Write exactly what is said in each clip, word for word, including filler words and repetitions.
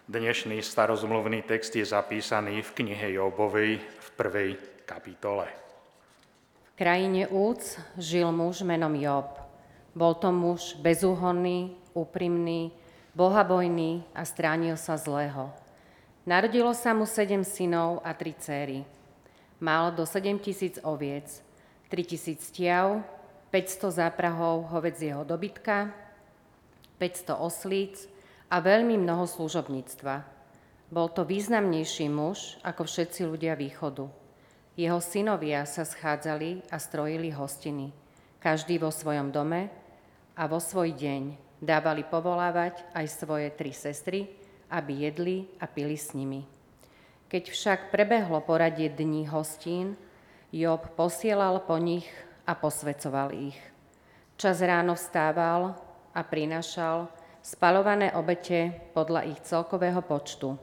Dnešný starozmluvný text je zapísaný v knihe Jobovej v prvej kapitole. V krajine Úc žil muž menom Job. Bol to muž bezúhonný, úprimný, bohabojný a stránil sa zlého. Narodilo sa mu sedem synov a tri dcéry. Mal do sedem tisíc oviec, tri tisíc tiav, päťsto záprahov hovedzieho dobytka, päťsto oslíc a veľmi mnoho služobníctva. Bol to významnejší muž ako všetci ľudia východu. Jeho synovia sa schádzali a strojili hostiny, každý vo svojom dome a vo svoj deň dávali povolávať aj svoje tri sestry, aby jedli a pili s nimi. Keď však prebehlo poradie dní hostín, Job posielal po nich a posväcoval ich. Čas ráno vstával a prinášal spaľované obete podľa ich celkového počtu.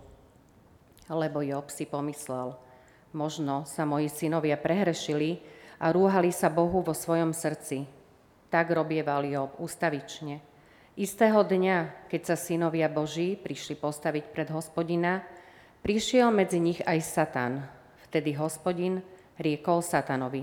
Lebo Job si pomyslel, možno sa moji synovia prehrešili a rúhali sa Bohu vo svojom srdci. Tak robieval Job ustavične. Istého dňa, keď sa synovia Boží prišli postaviť pred Hospodina, prišiel medzi nich aj Satan. Vtedy Hospodin riekol Satanovi: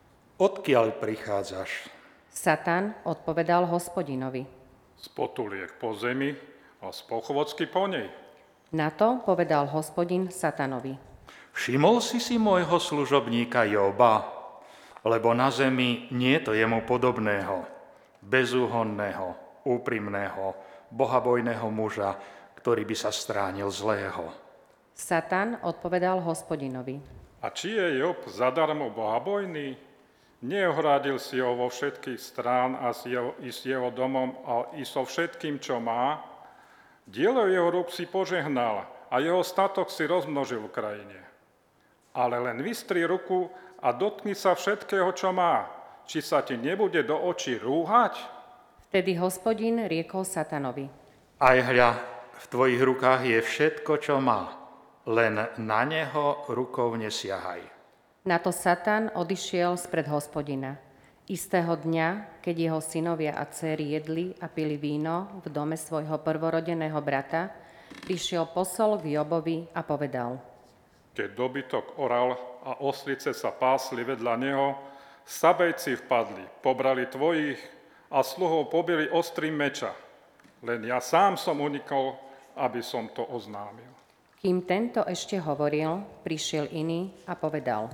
Odkiaľ prichádzaš? Satan odpovedal Hospodinovi: Z potuliek po zemi a z pochôdzky po nej. Na to povedal Hospodin Satanovi: Všimol si si môjho služobníka Joba, lebo na zemi nie je to jemu podobného, bezúhonného, úprimného, bohabojného muža, ktorý by sa stránil zlého. Satan odpovedal Hospodinovi: A či je Job zadarmo bohabojný? Neohrádil si ho vo všetkých strán a s jeho, i s jeho domom a i so všetkým, čo má. Dielo jeho rúk si požehnal a jeho statok si rozmnožil v krajine. Ale len vystri ruku a dotkni sa všetkého, čo má. Či sa ti nebude do očí rúhať? Vtedy Hospodin riekol Satanovi: Aj hľa, v tvojich rukách je všetko, čo má, len na neho rukou nesiahaj. Na to Satan odišiel spred Hospodina. Istého dňa, keď jeho synovia a dcéry jedli a pili víno v dome svojho prvorodeného brata, prišiel posol k Jobovi a povedal: Keď dobytok oral a oslice sa pásli vedľa neho, sabejci vpadli, pobrali tvojich a sluhov pobili ostrým meča. Len ja sám som unikol, aby som to oznámil. Kým tento ešte hovoril, prišiel iný a povedal: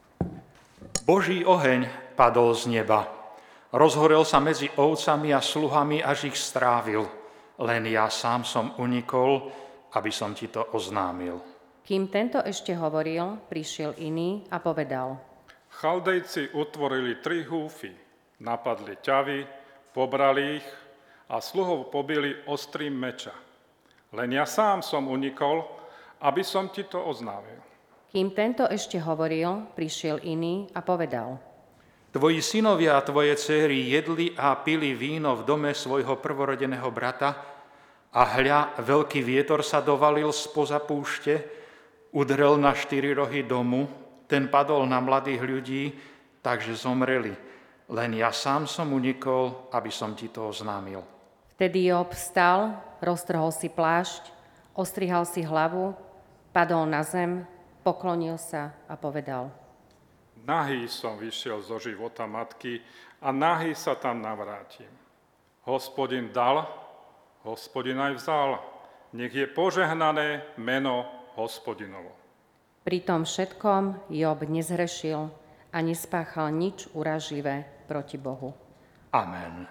Boží oheň padol z neba. Rozhorel sa medzi ovcami a sluhami, až ich strávil. Len ja sám som unikol, aby som ti to oznámil. Kým tento ešte hovoril, prišiel iný a povedal: Chaldejci utvorili tri húfy, napadli ťavy, pobrali ich a sluhov pobili ostrým meča. Len ja sám som unikol, aby som ti to oznámil. Kým tento ešte hovoril, prišiel iný a povedal: Tvoji synovia a tvoje dcéry jedli a pili víno v dome svojho prvorodeného brata a hľa, veľký vietor sa dovalil spoza púšte, udrel na štyri rohy domu, ten padol na mladých ľudí, takže zomreli. Len ja sám som unikol, aby som ti to oznámil. Vtedy Job vstal, roztrhol si plášť, ostrihal si hlavu, padol na zem, poklonil sa a povedal: Nahý som vyšiel zo života matky a nahý sa tam navrátim. Hospodin dal, Hospodin aj vzal. Nech je požehnané meno Hospodinovo. Pri tom všetkom Job nezhrešil a nespáchal nič urážlivé proti Bohu. Amen.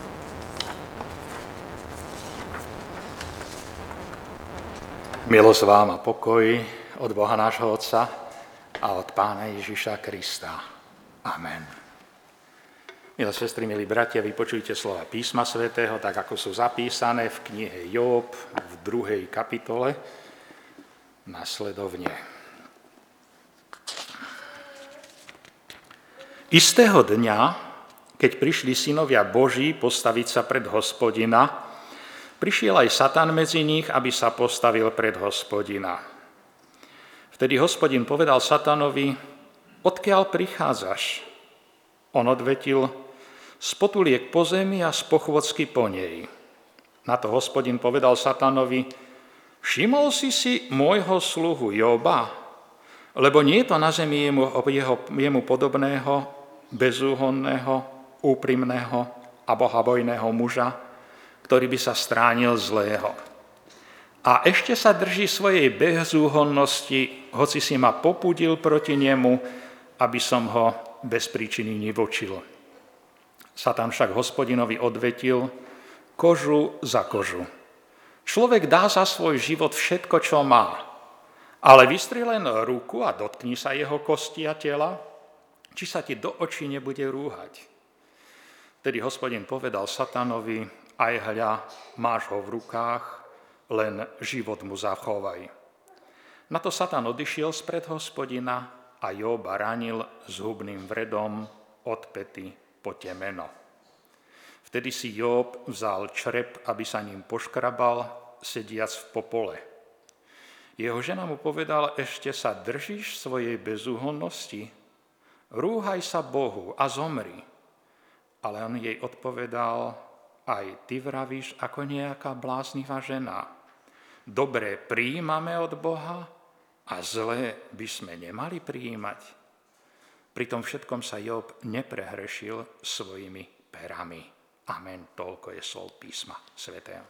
Milosť vám a pokoj od Boha nášho Otca a od Pána Ježiša Krista. Amen. Milé sestry, milí bratia, vypočujte slova písma svätého, tak ako sú zapísané v knihe Job v druhej kapitole nasledovne. Istého dňa, keď prišli synovia Boží postaviť sa pred Hospodina, prišiel aj Satan medzi nich, aby sa postavil pred Hospodina. Vtedy Hospodin povedal Satanovi: Odkiaľ prichádzaš? On odvetil: Z potuliek po zemi a z pochôdzky po nej. Na to Hospodin povedal Satanovi: Všimol si si môjho sluhu Joba, lebo nie je to na zemi jemu, jeho, jemu podobného, bezúhonného, úprimného a bohabojného muža, ktorý by sa stránil zlého. A ešte sa drží svojej bezúhonnosti, hoci si ma popudil proti nemu, aby som ho bez príčiny nevočil. Satan však Hospodinovi odvetil, kožu za kožu. Človek dá za svoj život všetko, čo má, ale vystri len ruku a dotkni sa jeho kosti a tela, či sa ti do očí nebude rúhať. Tedy Hospodin povedal Satanovi, aj hľa, máš ho v rukách, len život mu zachovaj. Na to Satan odišiel spred Hospodina a Joba ranil zhubným vredom od pety po temeno. Vtedy si Job vzal črep, aby sa ním poškrabal, sediac v popole. Jeho žena mu povedala, ešte sa držíš svojej bezúhonnosti? Rúhaj sa Bohu a zomri. Ale on jej odpovedal, aj ty vravíš ako nejaká bláznivá žena. Dobré prijímame od Boha a zlé by sme nemali prijímať. Pri tom všetkom sa Job neprehrešil svojimi perami. Amen. Toľko je slov písma svätého.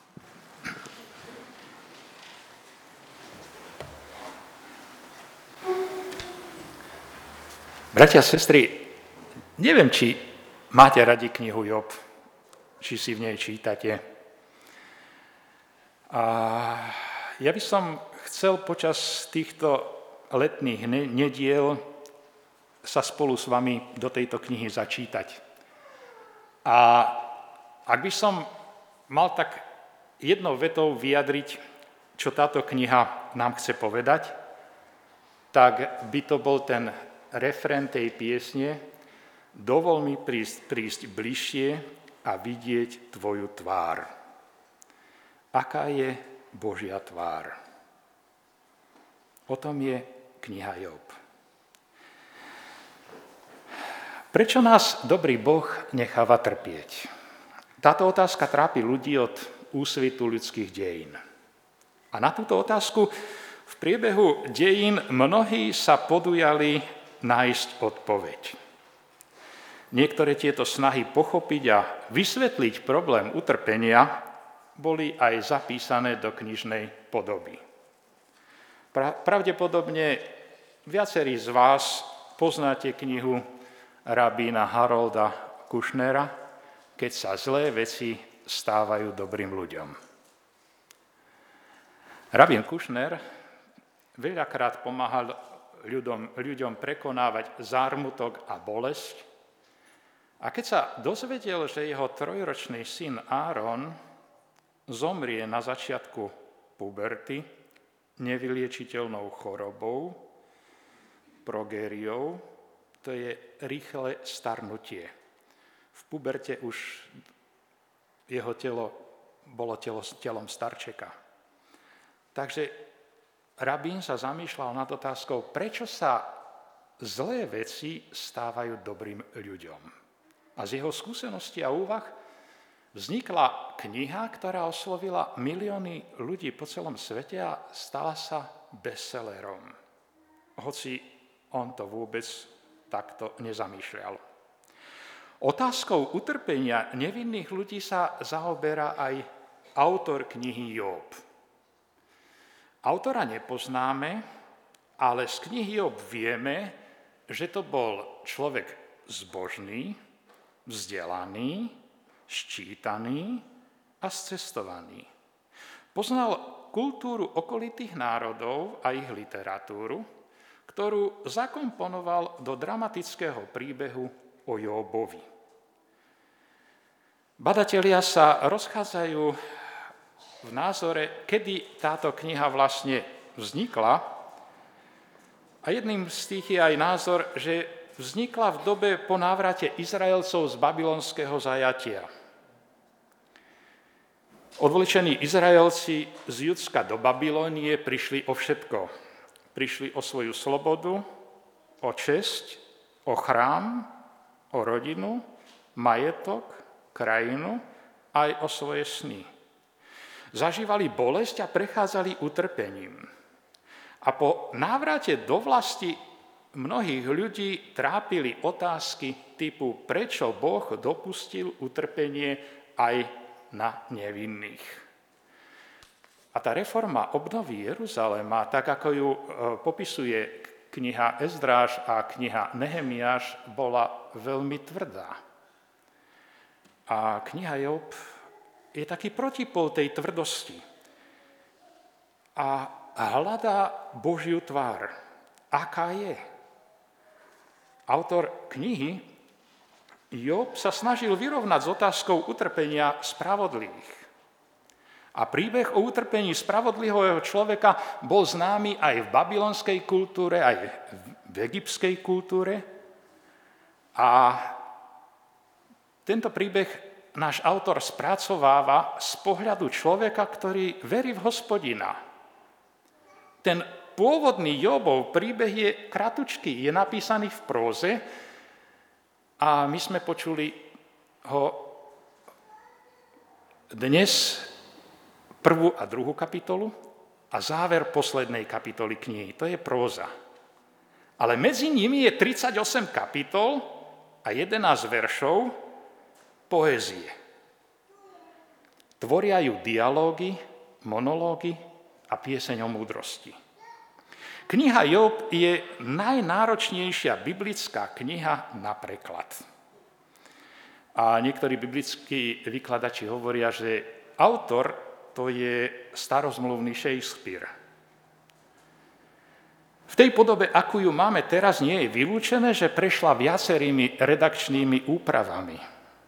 Bratia a sestry, neviem, či máte radi knihu Job, či si v nej čítate. A ja by som chcel počas týchto letných nediel sa spolu s vami do tejto knihy začítať. A ak by som mal tak jednou vetou vyjadriť, čo táto kniha nám chce povedať, tak by to bol ten refrén tej piesne Dovol mi prísť, prísť bližšie a vidieť tvoju tvár. Aká je Božia tvár? O tom je kniha Job. Prečo nás dobrý Boh necháva trpieť? Táto otázka trápi ľudí od úsvitu ľudských dejín. A na túto otázku v priebehu dejín mnohí sa podujali nájsť odpoveď. Niektoré tieto snahy pochopiť a vysvetliť problém utrpenia boli aj zapísané do knižnej podoby. Pravdepodobne viacerí z vás poznáte knihu rabína Harolda Kushnera, Keď sa zlé veci stávajú dobrým ľuďom. Rabín Kushner veľakrát pomáhal ľuďom, ľuďom prekonávať zármutok a bolesť. A keď sa dozvedel, že jeho trojročný syn Áron zomrie na začiatku puberty nevyliečiteľnou chorobou, progériou, to je rýchle starnutie. V puberte už jeho telo bolo telo, telom starčeka. Takže rabín sa zamýšľal nad otázkou, prečo sa zlé veci stávajú dobrým ľuďom. A z jeho skúseností a úvah vznikla kniha, ktorá oslovila milióny ľudí po celom svete a stala sa bestsellerom. Hoci on to vôbec takto nezamýšľal. Otázkou utrpenia nevinných ľudí sa zaoberá aj autor knihy Job. Autora nepoznáme, ale z knihy Job vieme, že to bol človek zbožný, vzdelaný, ščítaný a scestovaný. Poznal kultúru okolitých národov a ich literatúru, ktorú zakomponoval do dramatického príbehu o Jobovi. Badatelia sa rozchádzajú v názore, kedy táto kniha vlastne vznikla, a jedným z tých je aj názor, že vznikla v dobe po návrate Izraelcov z babylonského zajatia. Odvlečení Izraelci z Judska do Babylónie prišli o všetko. Prišli o svoju slobodu, o česť, o chrám, o rodinu, majetok, krajinu, aj o svoje sny. zažívali bolesť a prechádzali utrpením. A po návrate do vlasti mnohých ľudí trápili otázky typu, prečo Boh dopustil utrpenie aj na nevinných. A tá reforma obnovy Jeruzalema, tak ako ju popisuje kniha Ezdráš a kniha Nehemiáš, bola veľmi tvrdá. A kniha Job je taký protipol tej tvrdosti. A hľadá Božiu tvár. Aká je? Autor knihy Job sa snažil vyrovnať s otázkou utrpenia spravodlivých. A príbeh o utrpení spravodlivého človeka bol známy aj v babylonskej kultúre, aj v egyptskej kultúre. A tento príbeh náš autor spracováva z pohľadu človeka, ktorý verí v Hospodina. Ten pôvodný Jobov príbeh je kratučký, je napísaný v próze a my sme počuli ho dnes prvú a druhú kapitolu a záver poslednej kapitoly knihy. To je próza. Ale medzi nimi je tridsaťosem kapitol a jedenásť veršov poézie. Tvoria ju dialógy, monológy a pieseň o múdrosti. Kniha Job je najnáročnejšia biblická kniha na preklad. A niektorí biblickí vykladači hovoria, že autor to je starozmluvný Shakespeare. V tej podobe, akú ju máme teraz, nie je vylúčené, že prešla viacerými redakčnými úpravami.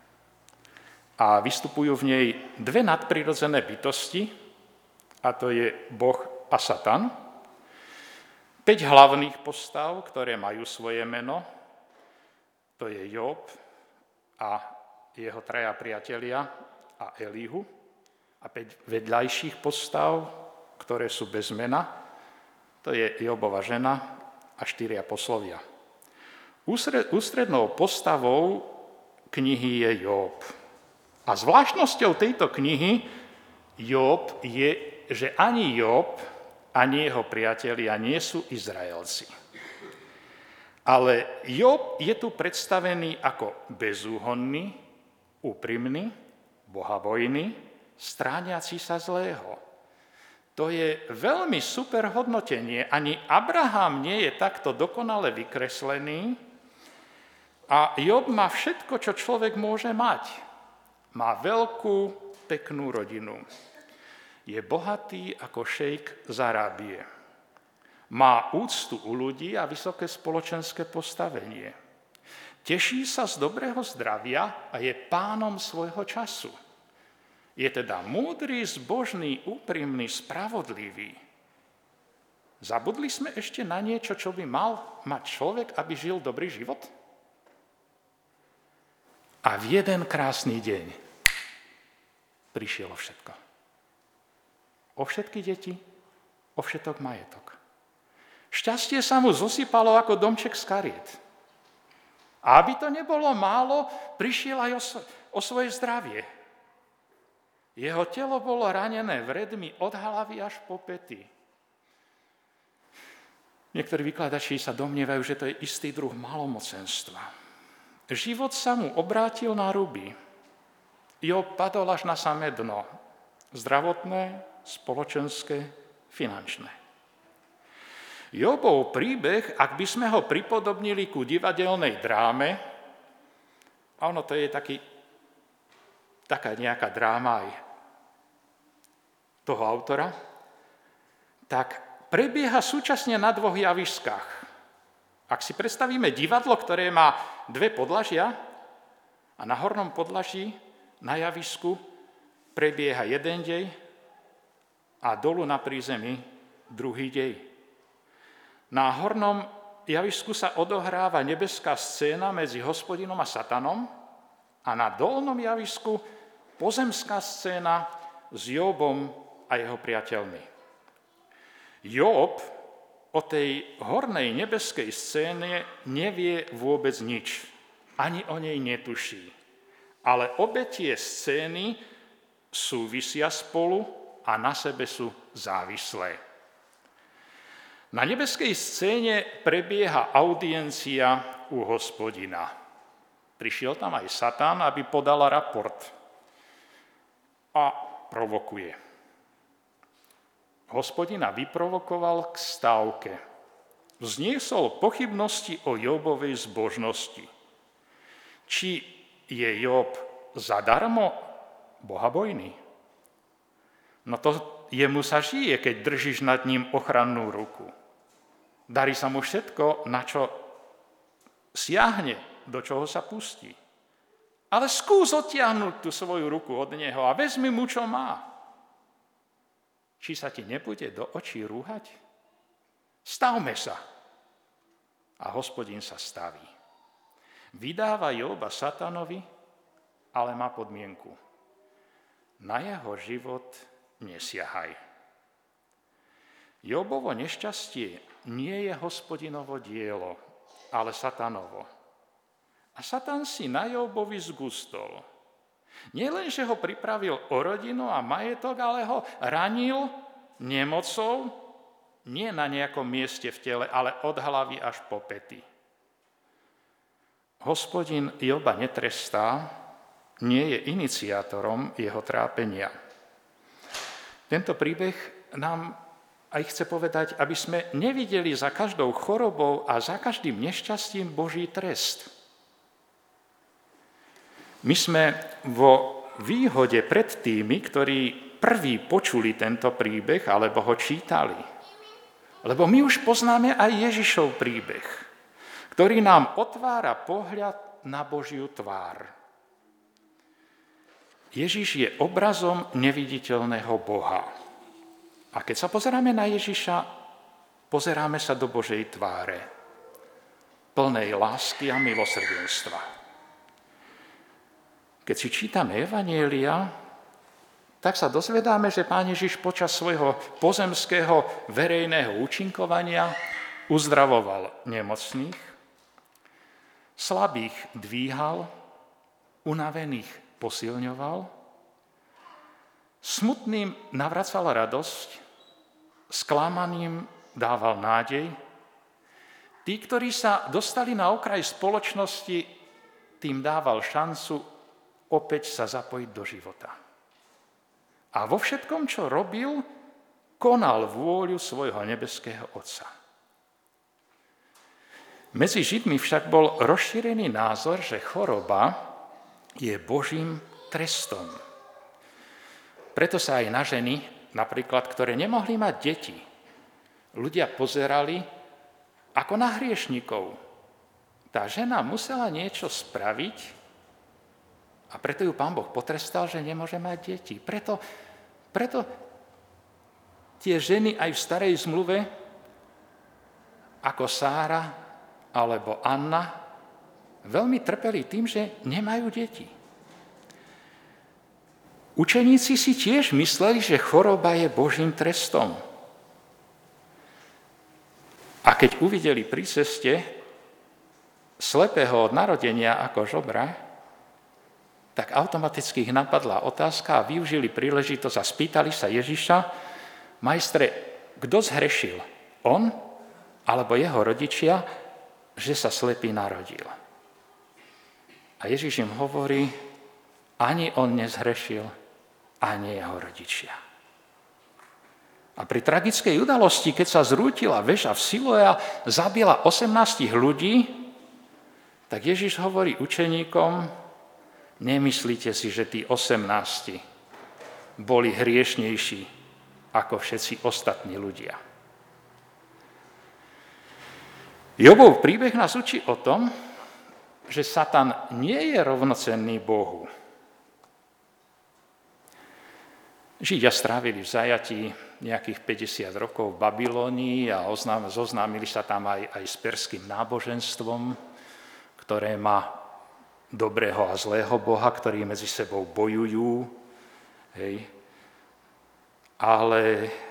A vystupujú v nej dve nadprirodzené bytosti, a to je Boh a Satan, päť hlavných postav, ktoré majú svoje meno, to je Job a jeho traja priatelia a Elihu, a päť vedľajších postav, ktoré sú bez mena, to je Jobova žena a štyria poslovia. Ústrednou postavou knihy je Job. A zvláštnosťou tejto knihy Job je, že ani Job, ani jeho priatelia nie sú Izraelci. Ale Job je tu predstavený ako bezúhonný, úprimný, bohabojný, strániaci sa zlého. To je veľmi super hodnotenie. Ani Abraham nie je takto dokonale vykreslený a Job má všetko, čo človek môže mať. Má veľkú, peknú rodinu. Je bohatý ako šejk z Arábie. Má úctu u ľudí a vysoké spoločenské postavenie. Teší sa z dobrého zdravia a je pánom svojho času. Je teda múdry, zbožný, úprimný, spravodlivý. Zabudli sme ešte na niečo, čo by mal mať človek, aby žil dobrý život? A v jeden krásny deň prišielo všetko. O všetky deti, o všetok majetok. Šťastie sa mu zosypalo ako domček z kariet. A aby to nebolo málo, prišiel aj o, o svoje zdravie. Jeho telo bolo ranené vredmi od hlavy až po pety. Niektorí vykladači sa domnievajú, že to je istý druh malomocenstva. Život sa mu obrátil na ruby. Job padol až na samé dno. Zdravotné, spoločenské, finančné. Jobov príbeh, ak by sme ho pripodobnili ku divadelnej dráme, a ono to je taký, taká nejaká dráma aj toho autora, tak prebieha súčasne na dvoch javiskách. Ak si predstavíme divadlo, ktoré má dve podlažia a na hornom podlaží na javisku prebieha jeden dej a dolu na prízemí druhý dej. Na hornom javisku sa odohráva nebeská scéna medzi Hospodinom a Satanom a na dolnom javisku pozemská scéna s Jobom a jeho priateľmi. Job o tej hornej nebeskej scéne nevie vôbec nič. Ani o nej netuší. Ale obe tie scény súvisia spolu a na sebe sú závislé. Na nebeskej scéne prebieha audiencia u Hospodina. Prišiel tam aj Satan, aby podal raport a provokuje. Hospodina vyprovokoval k stávke. Vzniesol pochybnosti o Jobovej zbožnosti. Či je Job zadarmo bohabojný? No to jemu sa žije, keď držíš nad ním ochrannú ruku. Darí sa mu všetko, na čo siahne, do čoho sa pustí. Ale skús odtiahnuť tú svoju ruku od neho a vezmi mu, čo má. Či sa ti nebude do očí rúhať? Stavme sa. A Hospodin sa staví. Vydáva Joba Satanovi, ale má podmienku. Na jeho život nesiahaj. Jobovo nešťastie nie je Hospodinovo dielo, ale Satanovo. A Satan si na Jobovi zgustol. Nie len, že ho pripravil o rodinu a majetok, ale ho ranil nemocou, nie na nejakom mieste v tele, ale od hlavy až po pety. Hospodin Joba netrestá, nie je iniciátorom jeho trápenia. Tento príbeh nám aj chce povedať, aby sme nevideli za každou chorobou a za každým nešťastím Boží trest. My sme vo výhode pred tými, ktorí prví počuli tento príbeh alebo ho čítali. Lebo my už poznáme aj Ježišov príbeh, ktorý nám otvára pohľad na Božiu tvár. Ježiš je obrazom neviditeľného Boha. A keď sa pozeráme na Ježiša, pozeráme sa do Božej tváre, plnej lásky a milosrdenstva. Keď si čítame Evanjelia, tak sa dozvedáme, že Pán Ježiš počas svojho pozemského verejného účinkovania uzdravoval nemocných, slabých dvíhal, unavených posilňoval, smutným navracal radosť, sklamaným dával nádej. Tí, ktorí sa dostali na okraj spoločnosti, tým dával šancu opäť sa zapojiť do života. A vo všetkom, čo robil, konal vôľu svojho nebeského Otca. Medzi Židmi však bol rozšírený názor, že choroba je Božím trestom. Preto sa aj na ženy, napríklad, ktoré nemohli mať deti, ľudia pozerali ako na hriešnikov. Tá žena musela niečo spraviť a preto ju Pán Boh potrestal, že nemôže mať deti. Preto, preto tie ženy aj v starej zmluve, ako Sára alebo Anna, veľmi trpeli tým, že nemajú deti. Učeníci si tiež mysleli, že choroba je Božím trestom. A keď uvideli pri ceste slepého od narodenia ako žobra, tak automaticky ich napadla otázka a využili príležitosť a spýtali sa Ježiša: Majstre, kto zhrešil? On alebo jeho rodičia, že sa slepý narodil? A Ježiš im hovorí: ani on nezhrešil, ani jeho rodičia. A pri tragickej udalosti, keď sa zrútila väža v Siloe a zabila osemnásť ľudí, tak Ježiš hovorí učeníkom: nemyslíte si, že tí osemnásť boli hriešnejší ako všetci ostatní ľudia. Jobov príbeh nás učí o tom, že Satan nie je rovnocenný Bohu. Židia strávili v zajatí nejakých päťdesiat rokov v Babylónii a oznám, zoznámili sa tam aj, aj s perským náboženstvom, ktoré má dobrého a zlého Boha, ktorí medzi sebou bojujú. Hej. Ale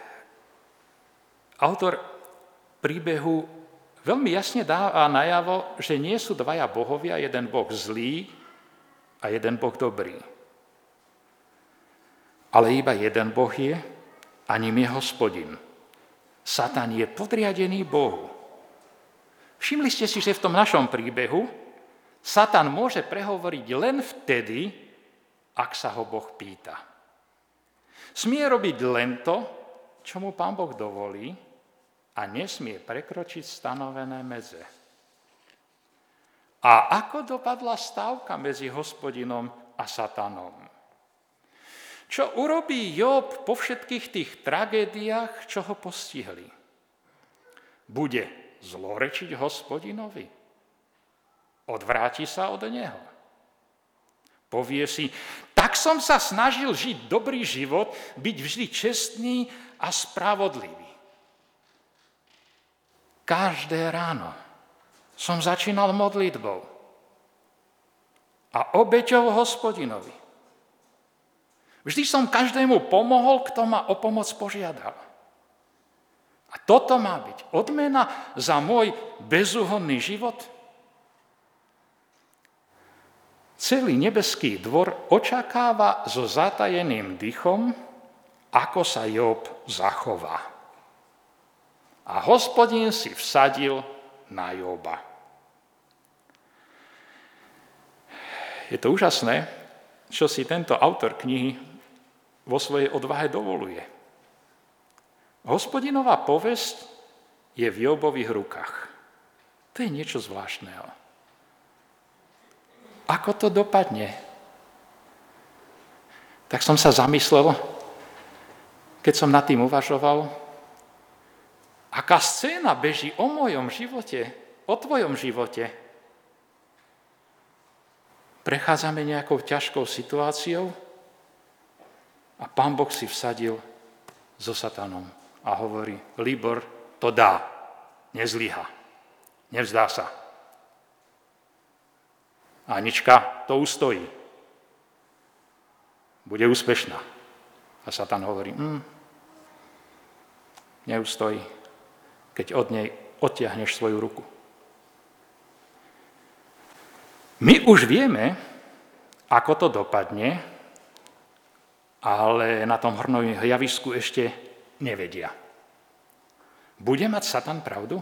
autor príbehu veľmi jasne dáva najavo, že nie sú dvaja bohovia, jeden Boh zlý a jeden Boh dobrý. Ale iba jeden Boh je a ním je Hospodin. Satan je podriadený Bohu. Všimli ste si, že v tom našom príbehu Satan môže prehovoriť len vtedy, ak sa ho Boh pýta. Smie robiť len to, čo mu Pán Boh dovolí, a nesmie prekročiť stanovené medze. A ako dopadla stávka medzi Hospodinom a Satanom? Čo urobí Job po všetkých tých tragédiách, čo ho postihli? Bude zlorečiť Hospodinovi? Odvráti sa od neho? Povie si, tak som sa snažil žiť dobrý život, byť vždy čestný a spravodlivý. Každé ráno som začínal modlitbou a obeťou Hospodinovi. Vždy som každému pomohol, kto ma o pomoc požiadal. A toto má byť odmena za môj bezúhonný život? Celý nebeský dvor očakáva so zatajeným dychom, ako sa Job zachová. A Hospodin si vsadil na Joba. Je to úžasné, čo si tento autor knihy vo svojej odvahe dovoluje. Hospodinová povesť je v Jobových rukách. To je niečo zvláštneho. Ako to dopadne? Tak som sa zamyslel, keď som nad tým uvažoval, aká scéna beží o mojom živote, o tvojom živote. Prechádzame nejakou ťažkou situáciou a Pán Boh si vsadil so Satanom a hovorí, Libor to dá, nezlyha, nevzdá sa. Anička to ustojí, bude úspešná. A Satan hovorí, hm, neustojí, keď od nej odtiahneš svoju ruku. My už vieme, ako to dopadne, ale na tom hornovom javisku ešte nevedia. Bude mať Satan pravdu?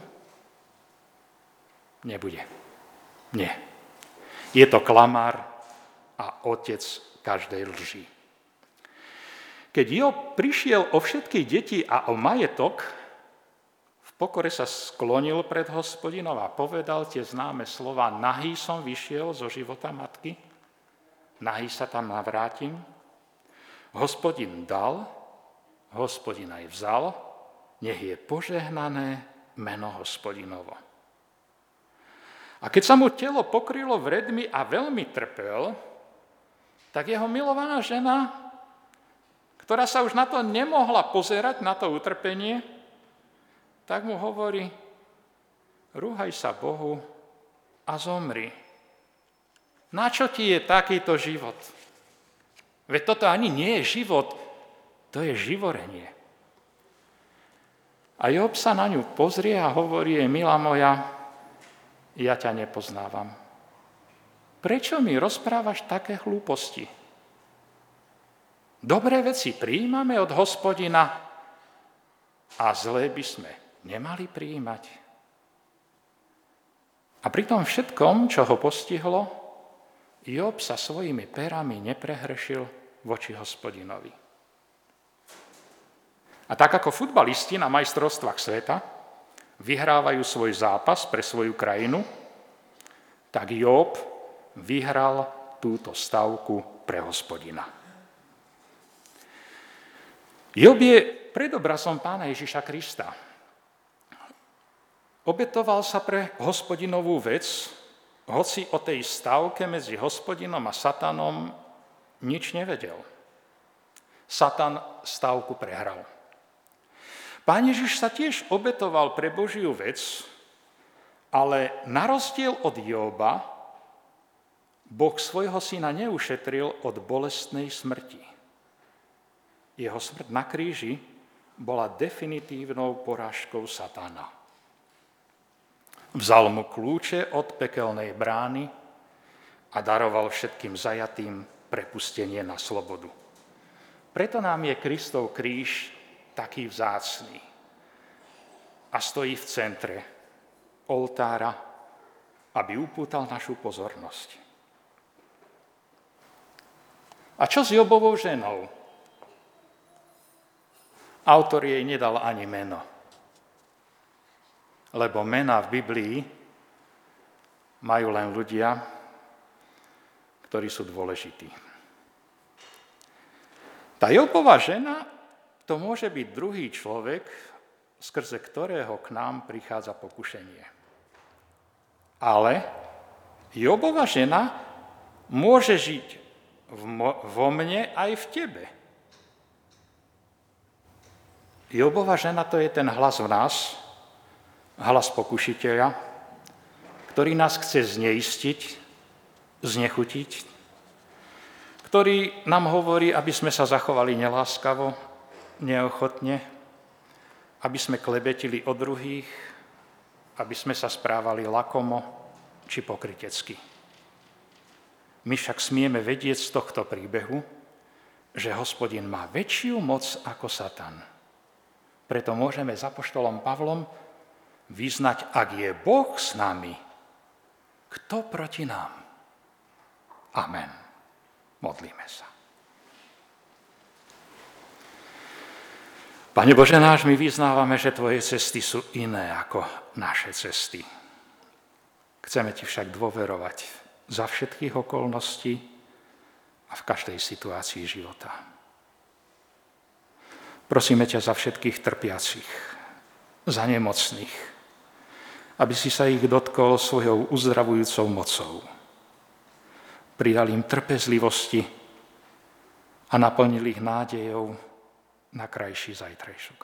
Nebude. Nie. Je to klamár a otec každej lži. Keď Job prišiel o všetky deti a o majetok, v pokore sa sklonil pred Hospodinom a povedal tie známe slova, nahý som vyšiel zo života matky, nahý sa tam navrátim. Hospodin dal, Hospodin aj vzal, nech je požehnané meno Hospodinovo. A keď sa mu telo pokrylo vredmi a veľmi trpel, tak jeho milovaná žena, ktorá sa už na to nemohla pozerať, na to utrpenie, tak mu hovorí, rúhaj sa Bohu a zomri. Na čo ti je takýto život? Veď toto ani nie je život, to je živorenie. A Job sa na ňu pozrie a hovorí, milá moja, ja ťa nepoznávam. Prečo mi rozprávaš také hlúposti? Dobré veci prijímame od Hospodina a zlé by sme nemali prijímať. A pri tom všetkom, čo ho postihlo, Job sa svojimi perami neprehrešil voči Hospodinovi. A tak ako futbalisti na majstrovstvách sveta vyhrávajú svoj zápas pre svoju krajinu, tak Job vyhral túto stavku pre Hospodina. Job je predobrazom Pána Ježiša Krista. Obetoval sa pre Hospodinovú vec, hoci o tej stavke medzi Hospodinom a Satanom nič nevedel. Satan stavku prehral. Pán Ježiš sa tiež obetoval pre Božiu vec, ale na rozdiel od Joba, Boh svojho syna neušetril od bolestnej smrti. Jeho smrť na kríži bola definitívnou porážkou Satana. Vzal mu kľúče od pekelnej brány a daroval všetkým zajatým prepustenie na slobodu. Preto nám je Kristov kríž taký vzácny a stojí v centre oltára, aby upútal našu pozornosť. A čo s Jobovou ženou? Autor jej nedal ani meno, lebo mená v Biblii majú len ľudia, ktorí sú dôležití. Tá Jobova žena, to môže byť druhý človek, skrze ktorého k nám prichádza pokušenie. Ale Jobova žena môže žiť vo mne aj v tebe. Jobova žena to je ten hlas v nás, hlas pokušiteľa, ktorý nás chce zneistiť, znechutiť, ktorý nám hovorí, aby sme sa zachovali neláskavo, neochotne, aby sme klebetili o druhých, aby sme sa správali lakomo či pokrytecky. My však smieme vedieť z tohto príbehu, že Hospodin má väčšiu moc ako Satan. Preto môžeme s apoštolom Pavlom vyznať, ak je Boh s nami, kto proti nám? Amen. Modlíme sa. Pane Bože náš, my vyznávame, že Tvoje cesty sú iné ako naše cesty. Chceme Ti však dôverovať za všetkých okolností a v každej situácii života. Prosíme ťa za všetkých trpiacich, za nemocných, aby si sa ich dotkol svojou uzdravujúcou mocou. Pridal im trpezlivosti a naplnil ich nádejou na krajší zajtrajšok.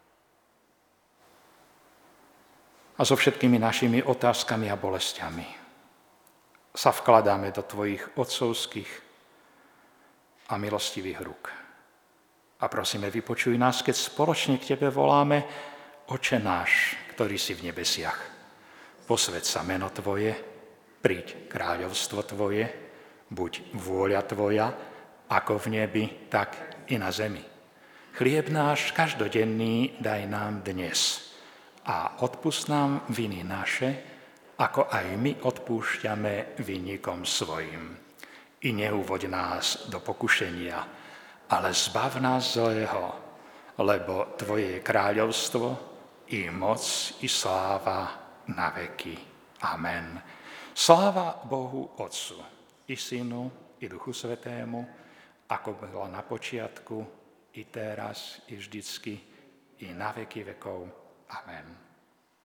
A so všetkými našimi otázkami a bolestiami sa vkladáme do Tvojich otcovských a milostivých rúk. A prosíme, vypočuj nás, keď spoločne k Tebe voláme: Oče náš, ktorý si v nebesiach, posväť sa meno Tvoje, príď kráľovstvo Tvoje, buď vôľa Tvoja, ako v nebi, tak i na zemi. Chlieb náš každodenný daj nám dnes a odpusť nám viny naše, ako aj my odpúšťame vinníkom svojim. I neuvoď nás do pokušenia, ale zbav nás zlého, lebo Tvoje je kráľovstvo, i moc, i sláva na veky. Amen. Sláva Bohu Otcu, i Synu, i Duchu Svätému, ako bolo na počiatku, i teraz, i vždycky, i na veky vekov. Amen.